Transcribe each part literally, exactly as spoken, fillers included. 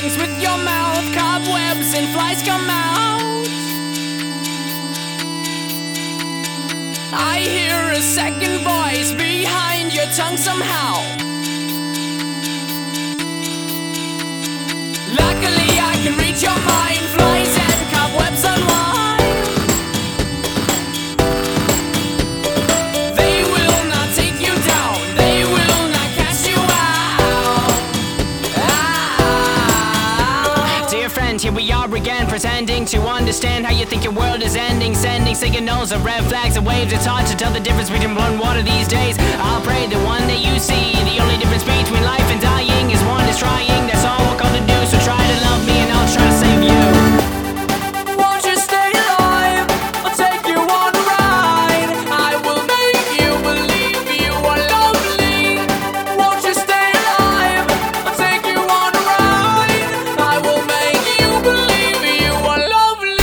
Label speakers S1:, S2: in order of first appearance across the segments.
S1: things with your mouth, cobwebs and flies come out. I hear a second voice behind your tongue somehow. Luckily I can read your mind, flies and cobwebs unwind. They will not take you down, they will not cast you out. Ah. Dear friend, here we are again, pretending to understand how you think your world is ending, sending signals of red flags and waves. It's hard to tell the difference between blood and water these days. I'll pray the one that you see, the only difference between life and dying is one is trying. That's all we're called to do, so try to love me and I'll try to save you. Won't you stay alive? I'll take you on a ride. I will make you believe you are lovely. Won't you stay alive? I'll take you on a ride. I will make you believe you are lovely.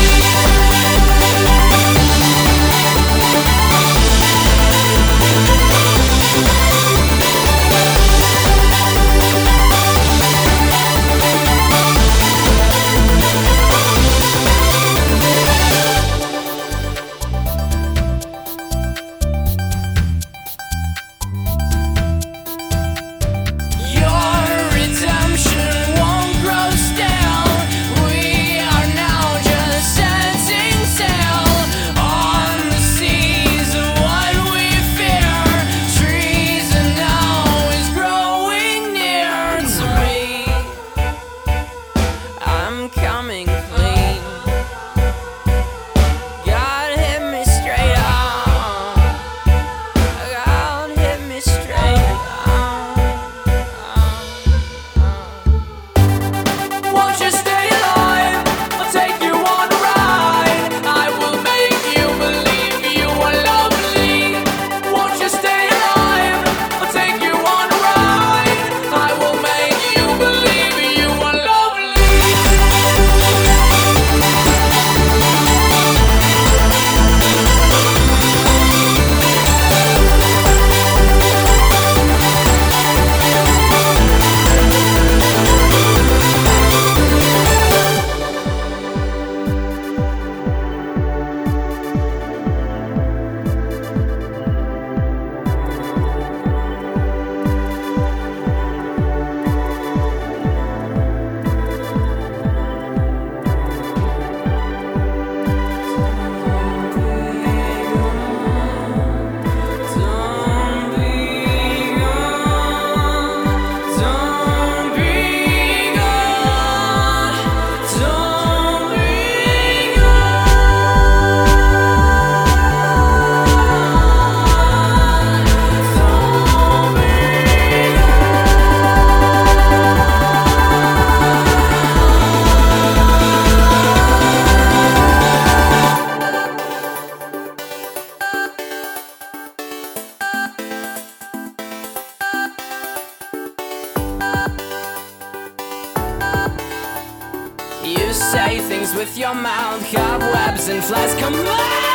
S1: Coming clean, God hit me straight on, God hit me straight on, Won't you stay alive? I'll take you on a ride. I will make you believe you are lovely. Won't you stay alive? I'll take you on a ride. I will make you believe you are lovely. You say things with your mouth, cobwebs and flies come out.